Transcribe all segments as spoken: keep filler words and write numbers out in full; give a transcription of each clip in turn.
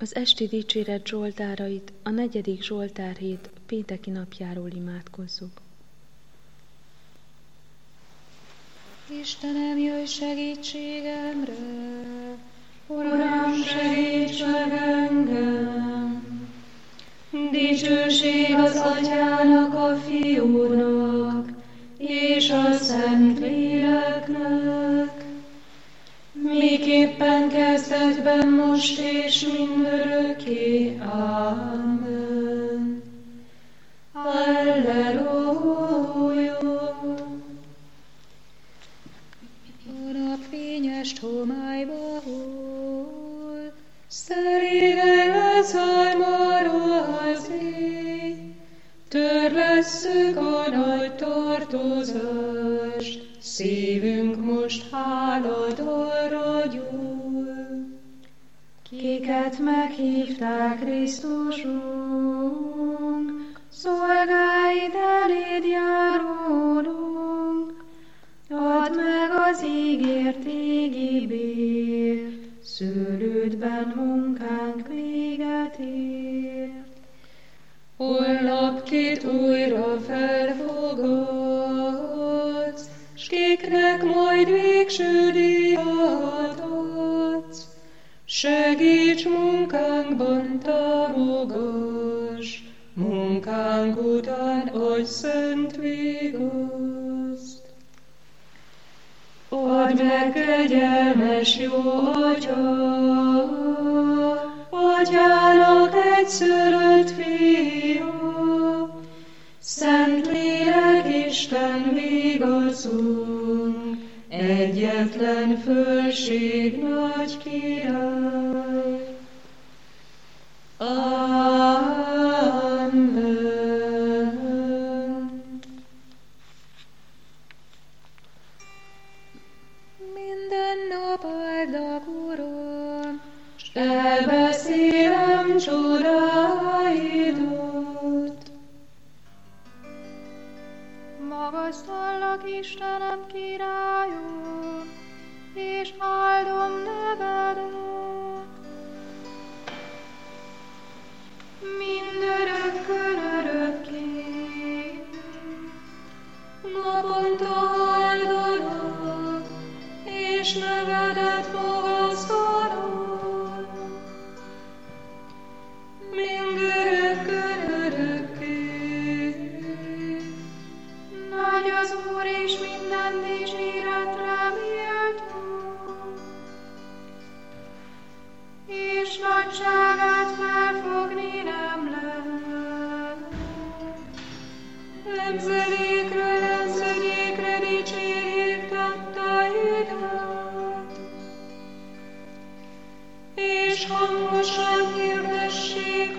Az esti dicséret zsoltárait a negyedik zsoltárhét pénteki napjáról imádkozzuk. Istenem, jöjj segítségemre! Uram, segíts meg engem! Dicsőség az Atyának, a Fiúnak és a Szentléleknek, miképpen kezdetben, most és mindörökké. Amen. Alleluja! A nap fényes homályba hull, szerégen leszállmaró az éj, törlesszük a nagy tartozást, szívünk most háladalra gyúl. Kiket meghívták, Krisztusunk, szolgáid eléd járulunk, add meg az ígért égi bér, szőlődben munkánk véget ér. Holnap kit újra felfogadsz, s kiknek majd végső díjat adsz. Segíts munkánkban, támogass, munkánk után adj szent vigaszt. Add meg, kegyelmes jó Atya, Atyának egyszülött Fia, Szentlélek Isten vigaszunk, egyetlen fölség nagy király. Amen. Minden nap áldok, Uram, s elbeszélem csodáidat. Magasztallak, Istenem, királyom, és áldom nevedet. Mindörökkön örökké, naponta áldalak, és nevedet magasztalom. Mindörökkön örökké, nagy az Úr, és minden dicséretre méltó, és nagyságát felfogni nem lehet. Nemzedékről nemzedékre dicsérjék tetteidet, és hangosan hirdessék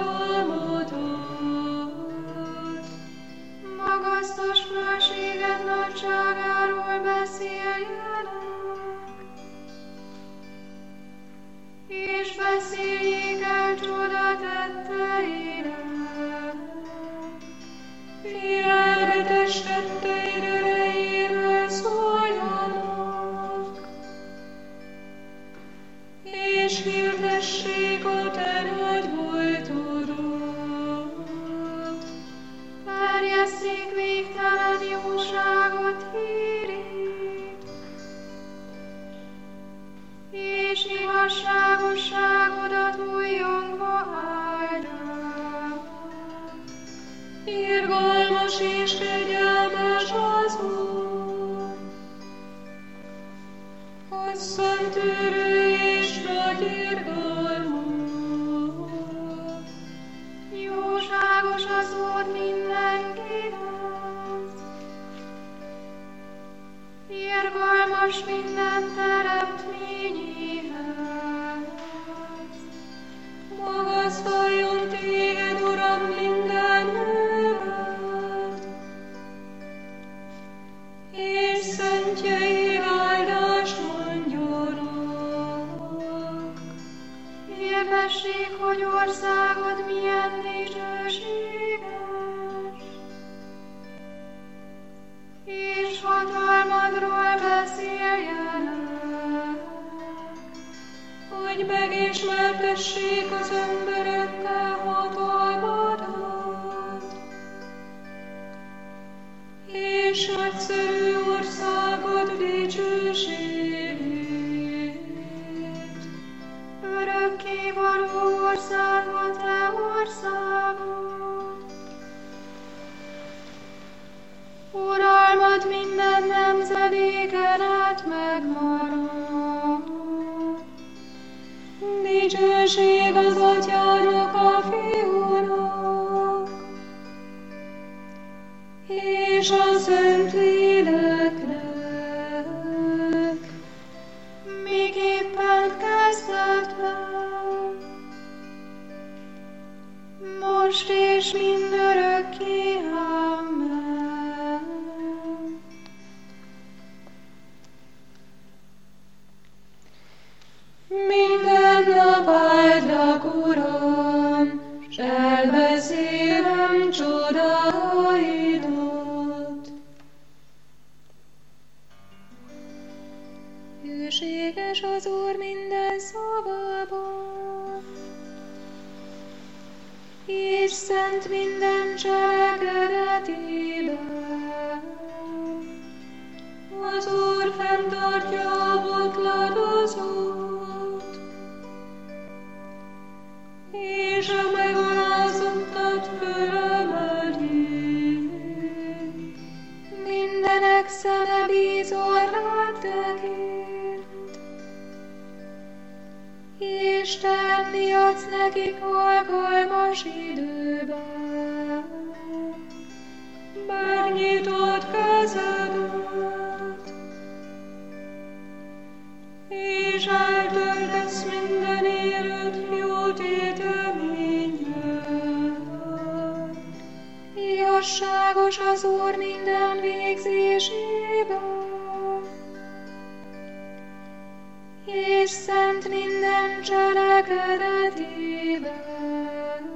hatalmadat. Magasztos fölséged nagyságáról beszéljenek, és beszéljék el csoda tetteidet. Félelmetes tetteid erejéről szóljanak, és hirdessék a te nagy voltodat. Terjesszék végtelen jóságot hírét, és igazságosságodat újjongva áldák. Irgalmas és kegyelmes az Úr, hosszantűrő és nagy irgalmú. Jóságos az Úr mindenkihez, irgalmas minden teremtményéhez. Magasztaljon téged, Uram, minden nevet, és szentjeid áldást mondjanak. Hirdessék, hogy országod milyen dicsőséges, és hatalmadról beszéljenek, hogy hogy megismertessék az emberekkel hatalmadat, és nagyszerű országod dicsőségét. Örökkévaló országod, te országod, uralmad minden nemzedéken át megmarad. Dicsőség az Atyának, a Fiúnak, és a Szentléleknek, miképpen kezdetben, most és mindörökké. Amen. Minden nap áldlak, Uram, s elbeszélem csodáidat. Hűséges az Úr minden szavában, és szent minden cselekedetében. Az Úr fenntartja a botladozót, és a megalázottat fölemeli. Mindenek szeme bízol rád tekint, és te enni adsz nekik alkalmas időben. Megnyitod kezedet, és eltöltesz minden élőt jó téteményen. Igazságos az Úr minden végzésében, és szent minden cselekedetében.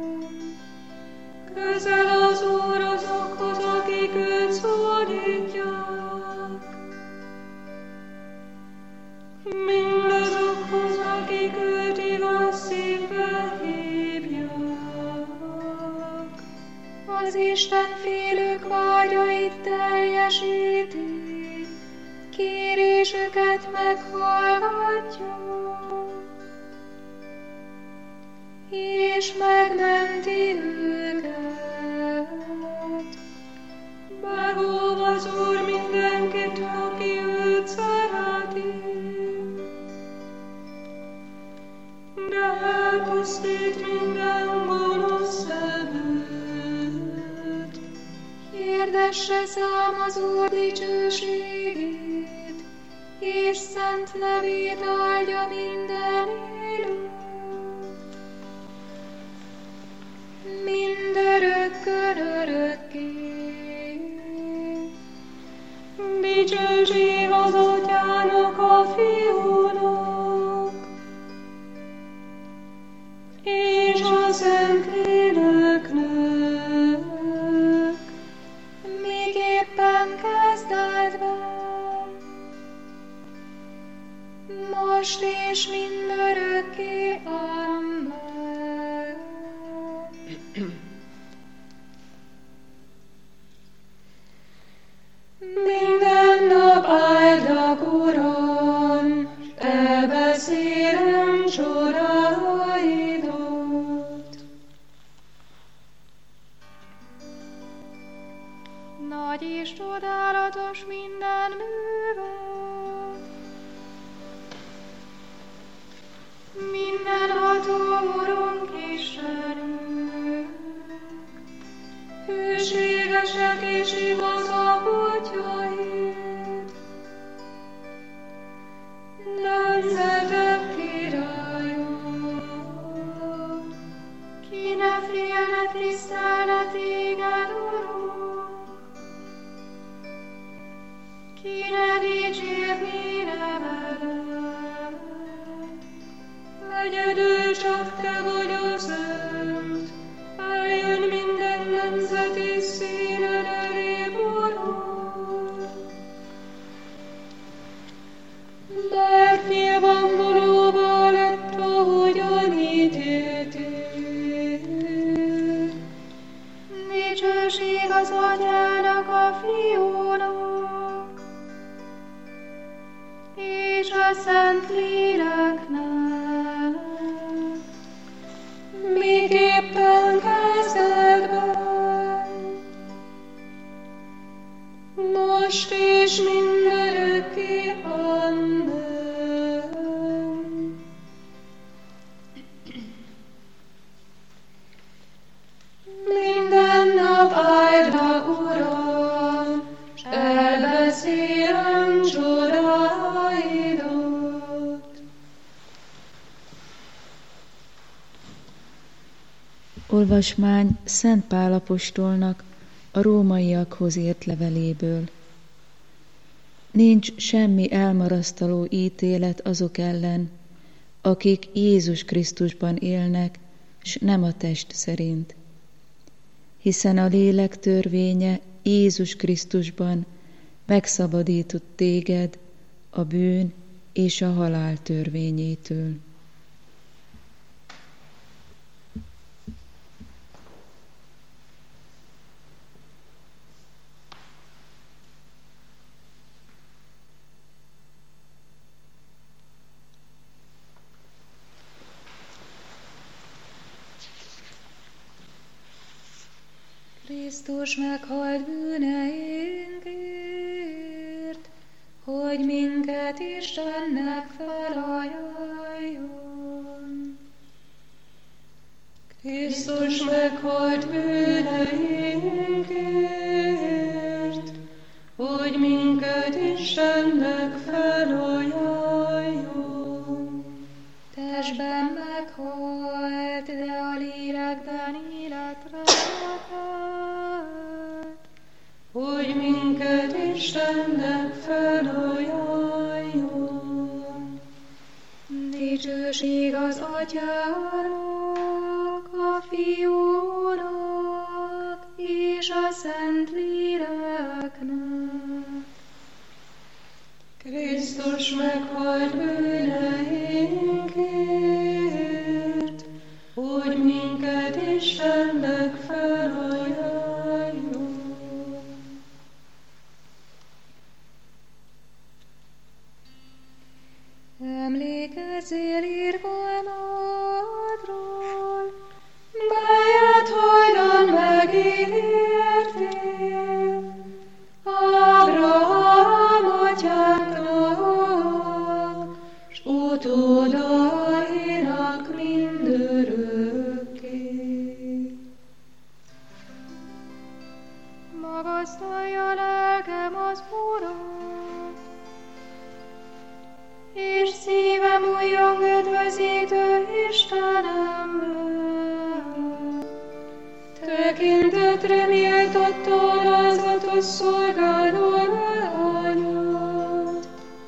Közel az Úr azokhoz, akik őt szólítják, mindazokhoz, akik őt igaz szívvel hívják. Az Isten félők vágyait teljesíti, kérésüket meghallgatja, és megmenti őket. Megóv az Úr mindenkit, aki őt szereti, de elpusztít minden gonosz szemet. Hirdesse szám az Úr dicsőségét, és szent nevét áldja minden élő. Mindörökkön örökké. Dicsőség az Atyának, a Fiúnak, és a Szentléleknek, miképpen kezdetben, most és mindörökké. Amen. Minden nap áldlak, Uram, elbeszélem csodáidat. Nagy és csodálatos minden műved, mindenható Urunk Istenünk, hűségesek és igazak útjaid, nemzetek királya, ki ne félne tisztelne téged, Urunk, ki ne dicsérné nevedet, egyedül csak te vagy a szent, eljön minden nemzet és színed elé borul. Mert nyilvánvalóvá lett Olvasmány Szent Pál apostolnak a rómaiakhoz írt leveléből. Nincs semmi elmarasztaló ítélet azok ellen, akik Jézus Krisztusban élnek, s nem a test szerint. Hiszen a lélek törvénye Jézus Krisztusban megszabadított téged a bűn és a halál törvényétől. Krisztus meghalt bűneinkért, hogy minket Istennek felajánljon. Krisztus meghalt bűneinkért, hogy minket Istennek felajánljon. Testben meghalt, de a lélekben életre hogy minket Istennek felajánljon. Dicsőség az Atyának, a Fiúnak és a Szent Léleknek. Krisztus meghalt bűneinkért, hogy minket Istennek felajánljon. Emlékezzél irgalmadról, melyet hajdan megígértél Ábrahám atyánknak, s utódainak mindörökké. Magasztalja lelkem az Urat, és szívem újjong üdvözítő Istenemben. Tekintetre méltott alázatos szolgáló leányod.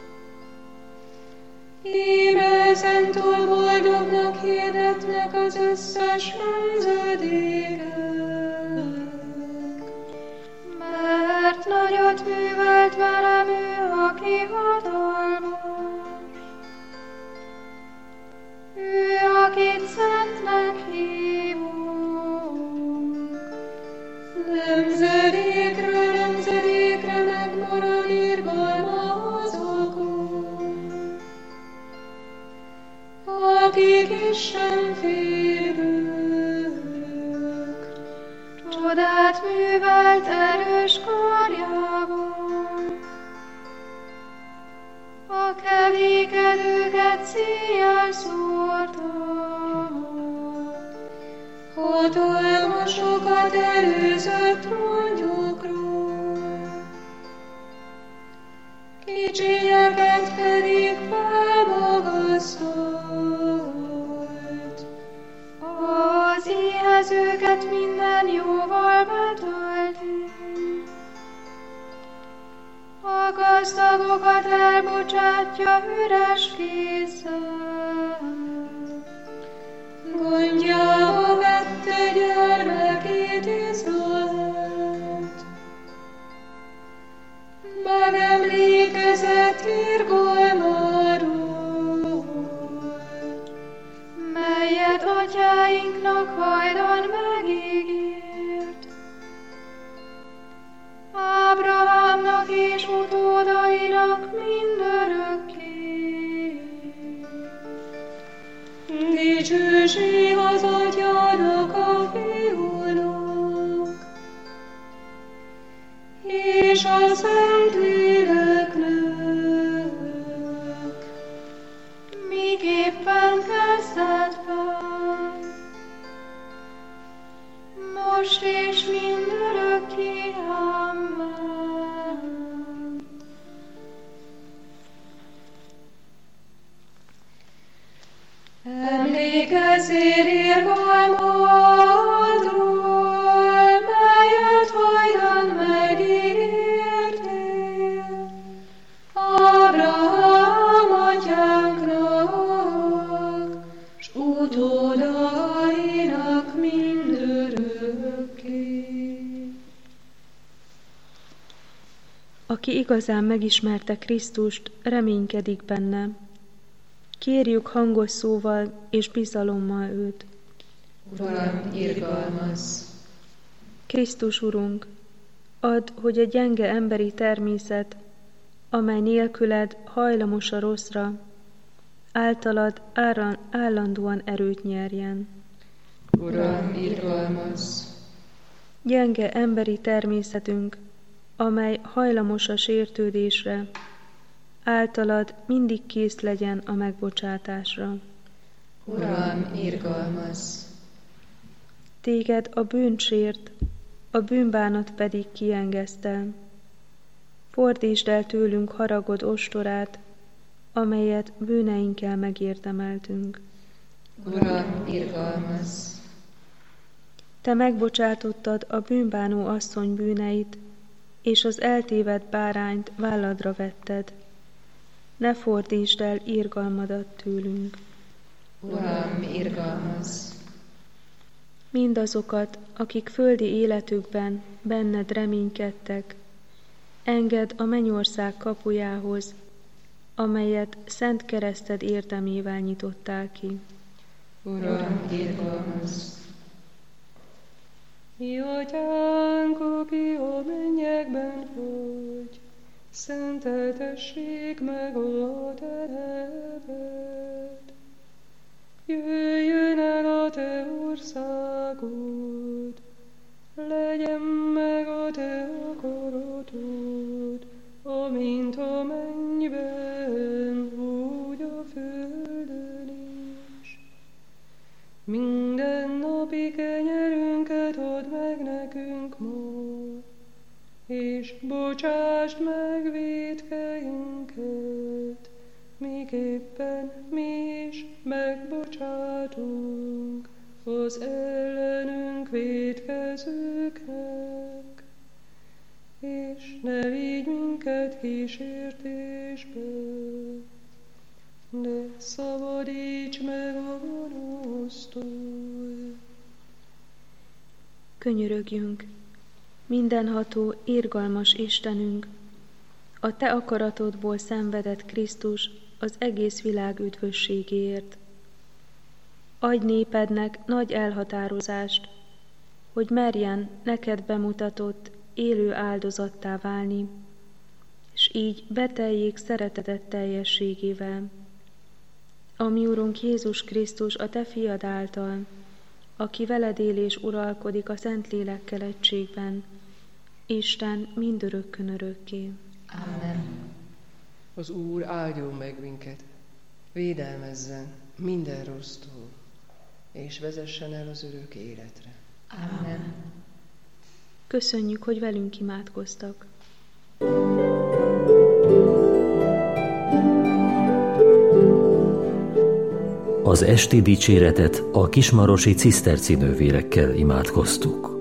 Íme ezentúl boldognak hirdetnek az összes nemzedékek, mert nagyot művelt velem ő, aki hatalmas. Ő, akit szentnek hívunk, nemzedékről nemzedékre megmarad irgalma azokon, akik Isten félők, csodát művelt erős karjában. A kevékedőket széjjel szórta, hatalmasokat előzött rongyokról, kicsinyeket pedig felmagasztolt. Az éhezőket minden jóval betölti, a gazdagokat elbocsátja üres kézzel. Gondjába vette gyermekét Izraelt, megemlékezett irgalmáról, melyet atyáinknak hajdan megígért. Ábrahámnak és utódainak mindörökké. Dicsőség az Atyának, a Fiúnak és a Szent Léleknek, miképpen kezdetben, most és mindörökké. Amen. Emlékezzél irgalmadról, s utódainak mindörökké. Aki igazán megismerte Krisztust, reménykedik benne. Kérjük hangos szóval és bizalommal őt. Uram, irgalmazz! Krisztus Urunk, add, hogy a gyenge emberi természet, amely nélküled hajlamos a rosszra, általad áran, állandóan erőt nyerjen. Uram, irgalmazz! Gyenge emberi természetünk, amely hajlamos a sértődésre, általad mindig kész legyen a megbocsátásra. Uram, irgalmazz! Téged a bűn sért, a bűnbánat pedig kiengesztel. Fordítsd el tőlünk haragod ostorát, amelyet bűneinkkel megérdemeltünk. Uram, irgalmazz! Te megbocsátottad a bűnbánó asszony bűneit, és az eltévedt bárányt válladra vetted. Ne fordítsd el irgalmadat tőlünk. Uram, irgalmazz! Mindazokat, akik földi életükben benned reménykedtek, engedd a mennyország kapujához, amelyet szent kereszted érdemével nyitottál ki. Uram, irgalmazz! Mi atyánk, aki a mennyekben vagy, szenteltessék meg a te neved. Jöjjön el a te országod, legyen meg a te akaratod, amint a mennyben, úgy a földön is. Minden napi kenyerünket add meg nekünk ma, és bocsásd meg vétkeinket, miképpen mi is megbocsátunk az ellenünk vétkezőknek, és ne vigy minket kísértésbe, de szabadíts meg a gonosztól. Könyörögjünk, mindenható, irgalmas Istenünk, a te akaratodból szenvedett Krisztus az egész világ üdvösségéért. Adj népednek nagy elhatározást, hogy merjen neked bemutatott élő áldozattá válni, és így beteljék szereteted teljességével. A mi Urunk Jézus Krisztus a te fiad által, aki veled él és uralkodik a Szentlélekkel egységben, Isten mindörökkön örökké. Amen. Az Úr áldjon meg minket, védelmezzen minden rossztól, és vezessen el az örök életre. Amen. Köszönjük, hogy velünk imádkoztak. Az esti dicséretet a kismarosi ciszterci nővérekkel imádkoztuk.